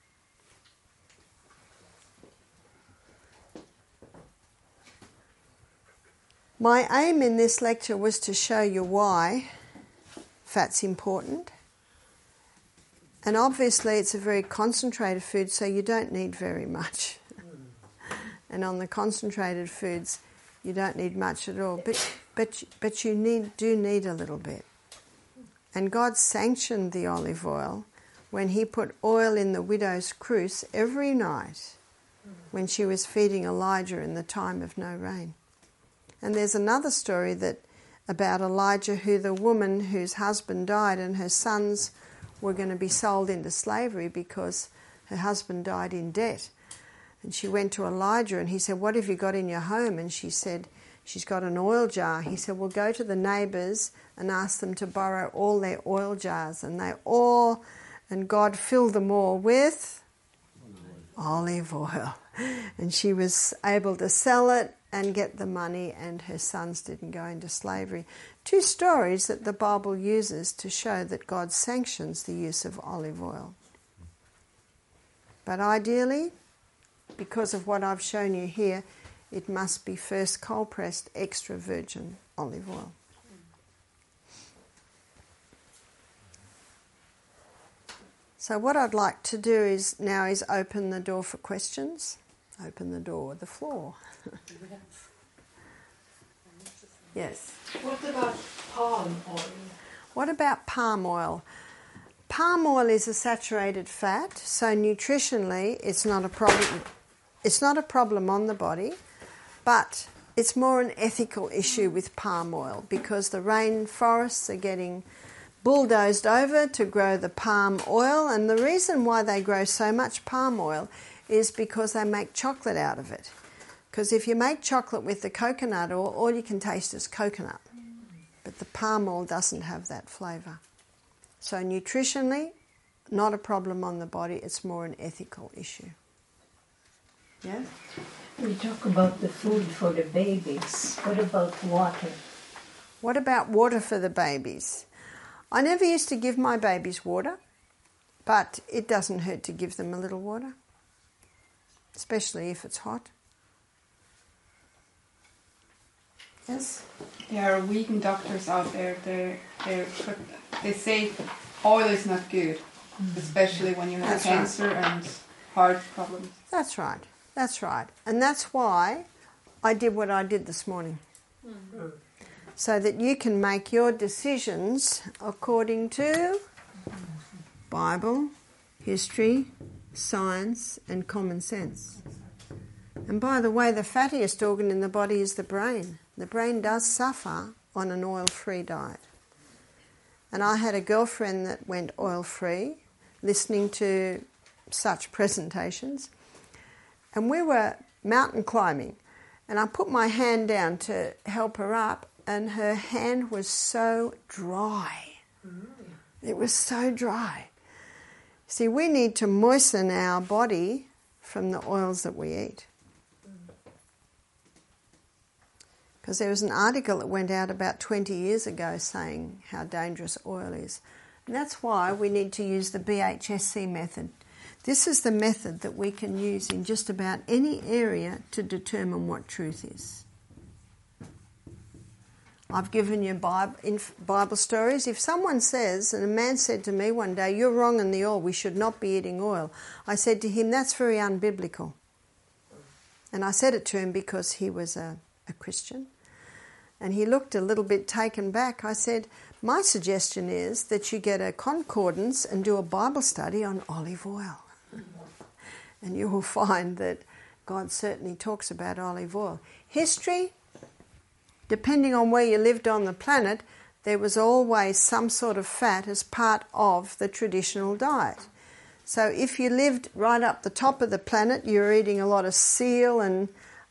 My aim in this lecture was to show you why fat's important. And obviously it's a very concentrated food, so you don't need very much. And on the concentrated foods, you don't need much at all. But you do need a little bit. And God sanctioned the olive oil when he put oil in the widow's cruse every night when she was feeding Elijah in the time of no rain. And there's another story about Elijah, the woman whose husband died and her sons were going to be sold into slavery because her husband died in debt. And she went to Elijah and he said, "What have you got in your home?" And she said, "She's got an oil jar." He said, "Well, go to the neighbours and ask them to borrow all their oil jars." And God filled them all with olive oil. And she was able to sell it and get the money, and her sons didn't go into slavery. 2 stories that the Bible uses to show that God sanctions the use of olive oil. But ideally, because of what I've shown you here, it must be first cold pressed extra virgin olive oil. So what I'd like to do is open the door for questions. Open the door, the floor. Yes. What about palm oil? What about palm oil? Palm oil is a saturated fat, so nutritionally it's not a problem. It's not a problem on the body, but it's more an ethical issue with palm oil because the rainforests are getting bulldozed over to grow the palm oil, and the reason why they grow so much palm oil is because they make chocolate out of it. Because if you make chocolate with the coconut oil, all you can taste is coconut. But the palm oil doesn't have that flavour. So nutritionally, not a problem on the body, it's more an ethical issue. Yeah? We talk about the food for the babies. What about water? What about water for the babies? I never used to give my babies water, but it doesn't hurt to give them a little water, especially if it's hot. Yes? There are vegan doctors out there. They say oil is not good, especially when you have That's cancer and heart problems. That's right. That's right. And that's why I did what I did this morning. So that you can make your decisions according to Bible, history, science, and common sense. And by the way, the fattiest organ in the body is the brain. The brain does suffer on an oil-free diet. And I had a girlfriend that went oil-free, listening to such presentations. And we were mountain climbing. And I put my hand down to help her up, and her hand was so dry. It was so dry. See, we need to moisten our body from the oils that we eat. Because there was an article that went out about 20 years ago saying how dangerous oil is. And that's why we need to use the BHSC method. This is the method that we can use in just about any area to determine what truth is. I've given you Bible stories. If someone says, and a man said to me one day, "You're wrong in the oil, we should not be eating oil," I said to him, "That's very unbiblical." And I said it to him because he was a Christian. And he looked a little bit taken back. I said, "My suggestion is that you get a concordance and do a Bible study on olive oil." And you will find that God certainly talks about olive oil. History, depending on where you lived on the planet, there was always some sort of fat as part of the traditional diet. So if you lived right up the top of the planet, you were eating a lot of seal and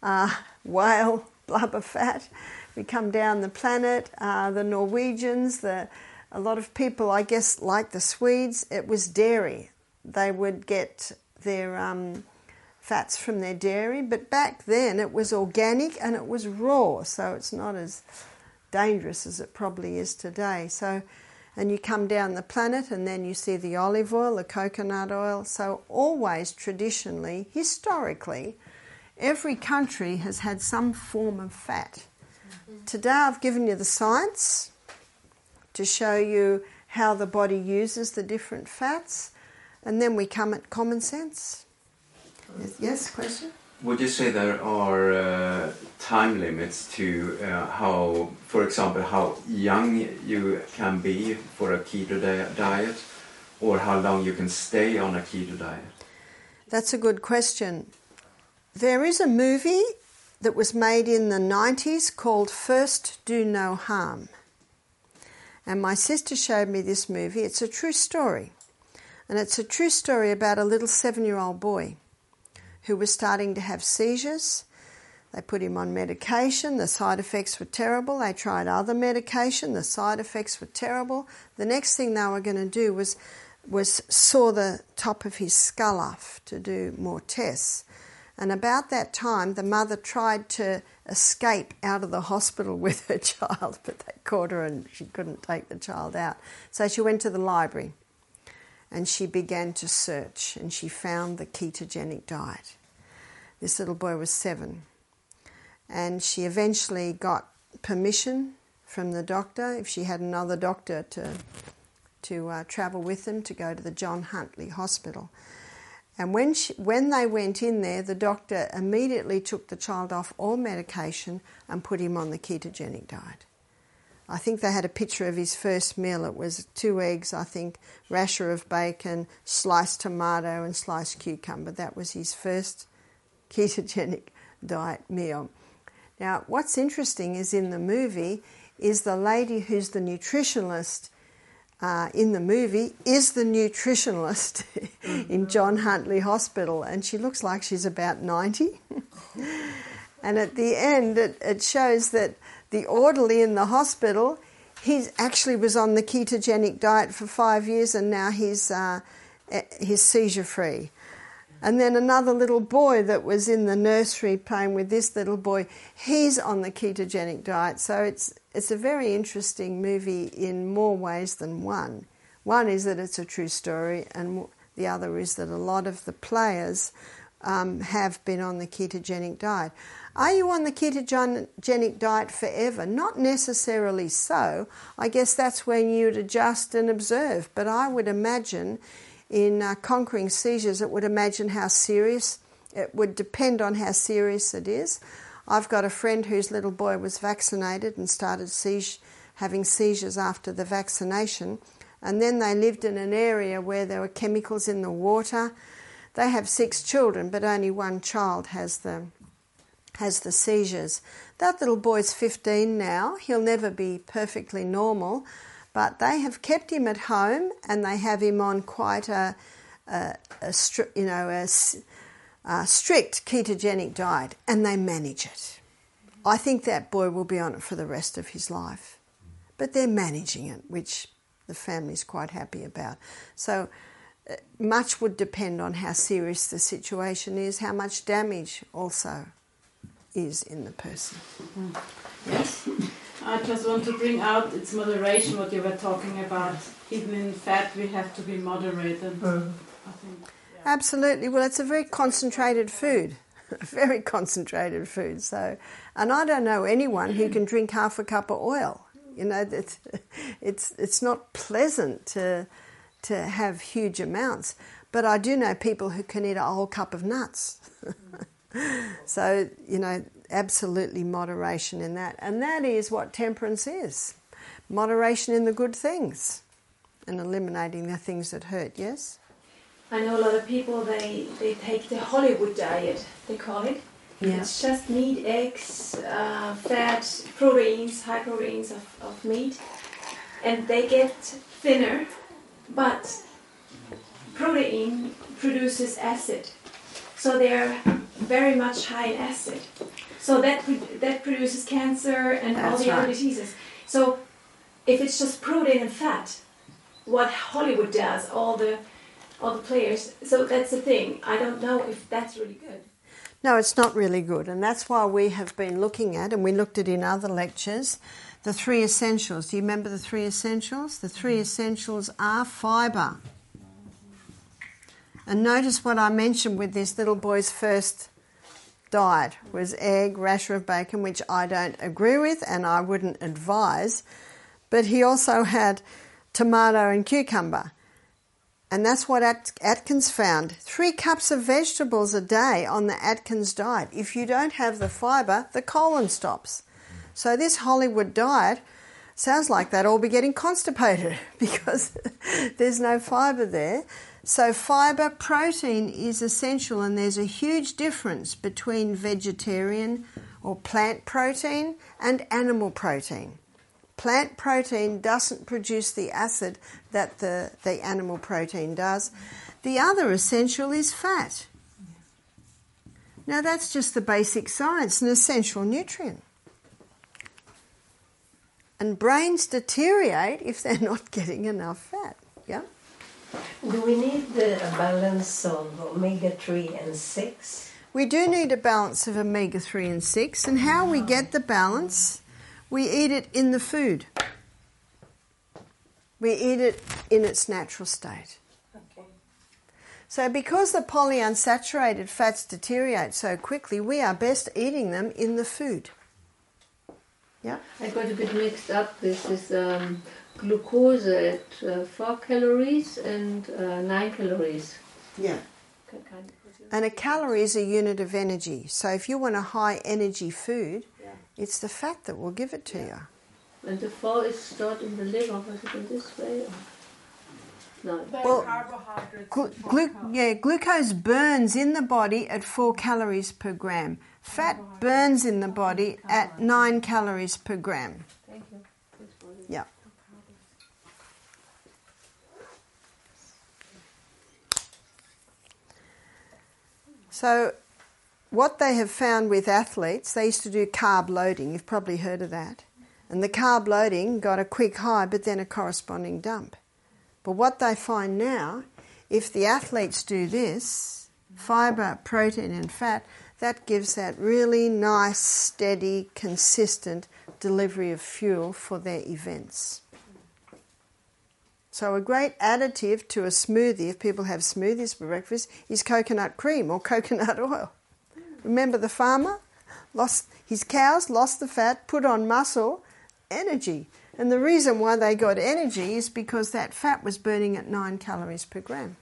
whale blubber fat. We come down the planet, the Norwegians, a lot of people, I guess, like the Swedes, it was dairy. They would get their fats from their dairy, but back then it was organic and it was raw, so it's not as dangerous as it probably is today. So, and you come down the planet and then you see the olive oil, the coconut oil. So always, traditionally, historically, every country has had some form of fat. Today I've given you the science to show you how the body uses the different fats, and then we come at common sense. Yes, question? Would you say there are time limits to how, for example, how young you can be for a keto diet, or how long you can stay on a keto diet? That's a good question. There is a movie that was made in the 90s called First Do No Harm. And my sister showed me this movie. It's a true story. And it's a true story about a little 7-year-old boy who was starting to have seizures. They put him on medication. The side effects were terrible. They tried other medication. The side effects were terrible. The next thing they were going to do was saw the top of his skull off to do more tests. And about that time, the mother tried to escape out of the hospital with her child, but they caught her and she couldn't take the child out. So she went to the library and she began to search, and she found the ketogenic diet. This little boy was 7. and she eventually got permission from the doctor, if she had another doctor, to travel with them to go to the John Huntley Hospital. And when they went in there, the doctor immediately took the child off all medication and put him on the ketogenic diet. I think they had a picture of his first meal. It was 2 eggs, I think, rasher of bacon, sliced tomato and sliced cucumber. That was his first ketogenic diet meal. Now, what's interesting is in the movie is the lady who's the nutritionalist in the movie is the nutritionalist in John Huntley Hospital, and she looks like she's about 90. And at the end, it shows that the orderly in the hospital, he actually was on the ketogenic diet for 5 years, and now he's seizure-free. And then another little boy that was in the nursery playing with this little boy, he's on the ketogenic diet. So it's a very interesting movie in more ways than one. One is that it's a true story, and the other is that a lot of the players have been on the ketogenic diet. Are you on the ketogenic diet forever? Not necessarily so. I guess that's when you'd adjust and observe. But I would imagine in conquering seizures, it would depend on how serious it is. I've got a friend whose little boy was vaccinated and started having seizures after the vaccination, and then they lived in an area where there were chemicals in the water. They have 6 children, but only one child has the seizures. That little boy's 15 now. He'll never be perfectly normal, but they have kept him at home, and they have him on quite a strict ketogenic diet, and they manage it. I think that boy will be on it for the rest of his life, but they're managing it, which the family's quite happy about. So much would depend on how serious the situation is, how much damage also is in the person. Yes. I just want to bring out it's moderation, what you were talking about. Even in fat, we have to be moderate. And I think, yeah. Absolutely. Well, it's a very concentrated food, very concentrated food. So, and I don't know anyone who can drink half a cup of oil. You know, it's not pleasant to have huge amounts. But I do know people who can eat a whole cup of nuts. So, you know, absolutely moderation in that. And that is what temperance is. Moderation in the good things and eliminating the things that hurt, yes? I know a lot of people, they take the Hollywood diet, they call it. Yeah. It's just meat, eggs, fat, proteins, high proteins of meat. And they get thinner, but protein produces acid. So they're very much high in acid. So that produces cancer and all the other diseases. So if it's just protein and fat, what Hollywood does, all the players, so that's the thing. I don't know if that's really good. No, it's not really good. And that's why we have been looking at, and we looked at in other lectures, the 3 essentials. Do you remember the 3 essentials? The 3 essentials are fibre. And notice what I mentioned with this little boy's first diet was egg, rasher of bacon, which I don't agree with and I wouldn't advise. But he also had tomato and cucumber. And that's what Atkins found. 3 cups of vegetables a day on the Atkins diet. If you don't have the fibre, the colon stops. So this Hollywood diet sounds like they'd all be getting constipated because there's no fibre there. So fibre, protein is essential, and there's a huge difference between vegetarian or plant protein and animal protein. Plant protein doesn't produce the acid that the animal protein does. The other essential is fat. Now that's just the basic science, an essential nutrient. And brains deteriorate if they're not getting enough fat. Yeah? Do we need a balance of omega-3 and 6? We do need a balance of omega-3 and 6, and how we get the balance, we eat it in the food. We eat it in its natural state. Okay. So because the polyunsaturated fats deteriorate so quickly, we are best eating them in the food. Yeah? I got a bit mixed up. This is glucose at 4 calories and 9 calories. Yeah. And a calorie is a unit of energy. So if you want a high energy food, it's the fat that will give it to you. And the 4 is stored in the liver. Was it in this way? Or? No. Well, Carbohydrates. glucose burns in the body at 4 calories per gram. Fat burns in the body at 9 calories per gram. Thank you. Yeah. So what they have found with athletes, they used to do carb loading. You've probably heard of that. And the carb loading got a quick high but then a corresponding dump. But what they find now, if the athletes do this, fibre, protein and fat, that gives that really nice, steady, consistent delivery of fuel for their events. So a great additive to a smoothie, if people have smoothies for breakfast, is coconut cream or coconut oil. Remember the farmer? Lost his cows, lost the fat, put on muscle, energy. And the reason why they got energy is because that fat was burning at 9 calories per gram.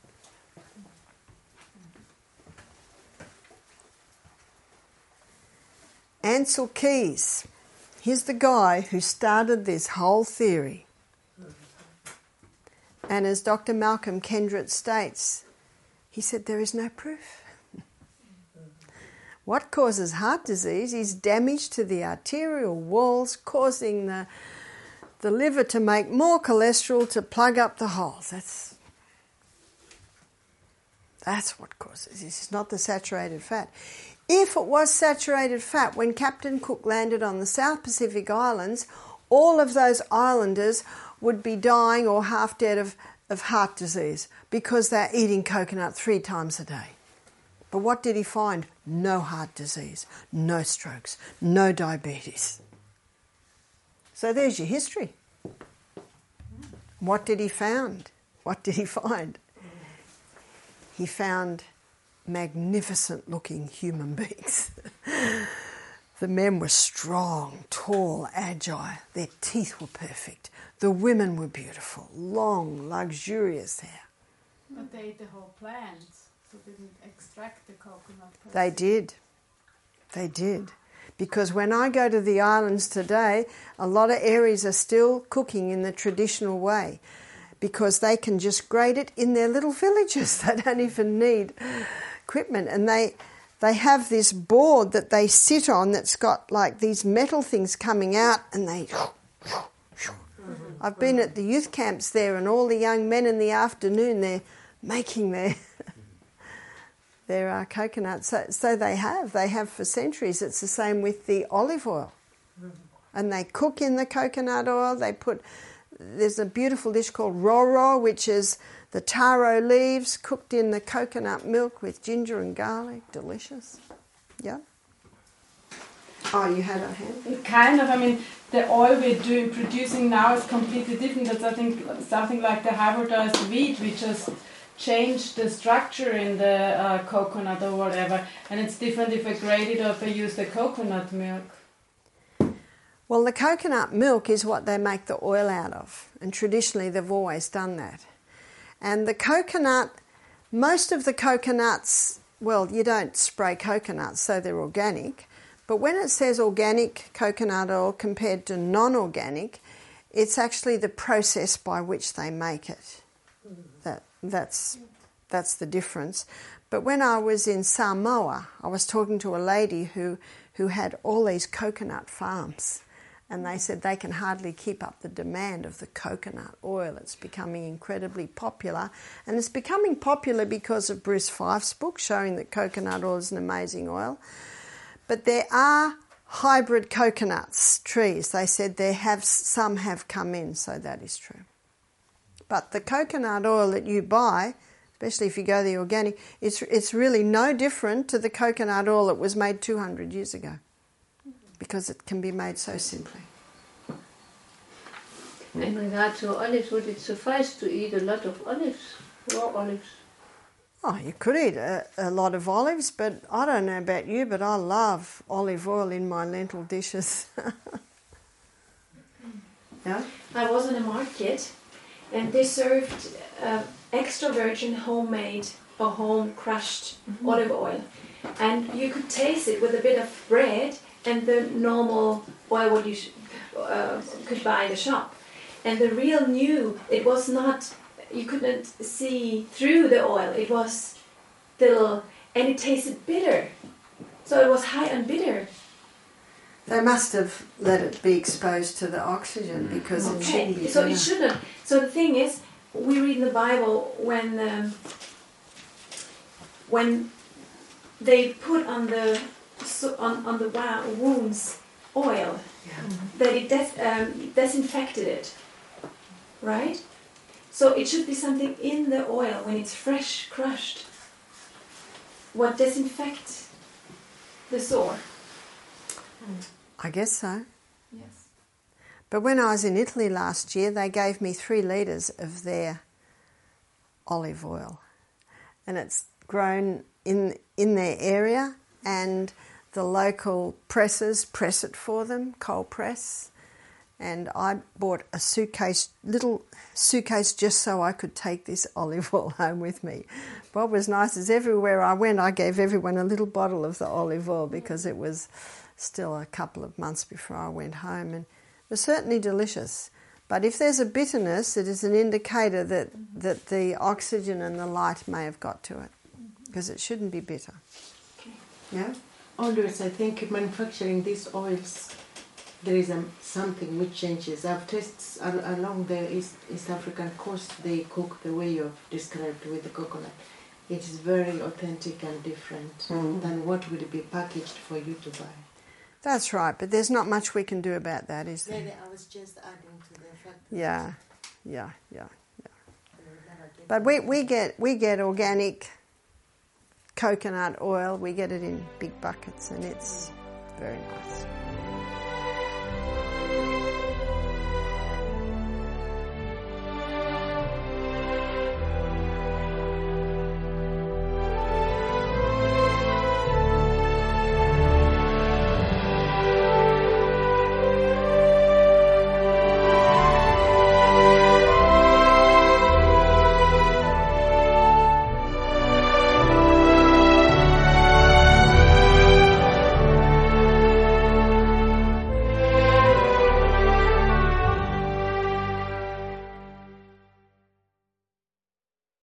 Ansel Keys, he's the guy who started this whole theory. And as Dr. Malcolm Kendrick states, he said there is no proof. What causes heart disease is damage to the arterial walls, causing the liver to make more cholesterol to plug up the holes. That's what causes this. It's not the saturated fat. If it was saturated fat, when Captain Cook landed on the South Pacific Islands, all of those islanders would be dying or half dead of heart disease because they're eating coconut 3 times a day. But what did he find? No heart disease, no strokes, no diabetes. So there's your history. What did he find? What did he find? He found magnificent looking human beings. The men were strong, tall, agile. Their teeth were perfect. The women were beautiful, long, luxurious hair. But they ate the whole plant, so they didn't extract the coconut. They did. They did. Because when I go to the islands today, a lot of areas are still cooking in the traditional way because they can just grate it in their little villages. They don't even need equipment. And they have this board that they sit on that's got like these metal things coming out and they... I've been at the youth camps there and all the young men in the afternoon, they're making their coconuts. So they have for centuries. It's the same with the olive oil. And they cook in the coconut oil. There's a beautiful dish called roro, which is the taro leaves cooked in the coconut milk with ginger and garlic. Delicious. Yeah. Oh, you had a hand? Kind of. I mean, the oil we're producing now is completely different. That's, I think, something like the hybridized wheat. We just changed the structure in the coconut or whatever. And it's different if I grate it or if I use the coconut milk. Well, the coconut milk is what they make the oil out of. And traditionally, they've always done that. And the coconut, most of the coconuts, well, you don't spray coconuts, so they're organic. But when it says organic coconut oil compared to non-organic, it's actually the process by which they make it. That's the difference. But when I was in Samoa, I was talking to a lady who had all these coconut farms. And they said they can hardly keep up the demand of the coconut oil. It's becoming incredibly popular. And it's becoming popular because of Bruce Fife's book showing that coconut oil is an amazing oil. But there are hybrid coconuts, trees. They said some have come in, so that is true. But the coconut oil that you buy, especially if you go the organic, it's really no different to the coconut oil that was made 200 years ago. Because it can be made so simply. In regard to olives, would it suffice to eat a lot of olives, raw olives? Oh, you could eat a lot of olives, but I don't know about you, but I love olive oil in my lentil dishes. Yeah? I was in a market and they served extra virgin homemade or home crushed olive oil. And you could taste it with a bit of bread and the normal oil what you could buy in the shop. And the real new, it was not, you couldn't see through the oil. It was little, and it tasted bitter. So it was high on bitter. They must have let it be exposed to the oxygen because it shouldn't be. So it shouldn't. So the thing is, we read in the Bible when they put on the wounds oil, that it disinfected it, right? So it should be something in the oil when it's fresh crushed. What disinfects the sore? I guess so. Yes. But when I was in Italy last year, they gave me 3 litres of their olive oil. And it's grown in their area, and the local pressers press it for them, cold press. And I bought a little suitcase just so I could take this olive oil home with me. What was nice is everywhere I went, I gave everyone a little bottle of the olive oil because it was still a couple of months before I went home, and it was certainly delicious. But if there's a bitterness, it is an indicator that the oxygen and the light may have got to it, because it shouldn't be bitter. Yeah? Always, I think in manufacturing these oils, there is something which changes. I've tasted along the East African coast, they cook the way you've described with the coconut. It is very authentic and different than what would be packaged for you to buy. That's right, but there's not much we can do about that, is there? Yeah, I was just adding to the fact that Yeah. But we get organic coconut oil. We get it in big buckets, and it's very nice.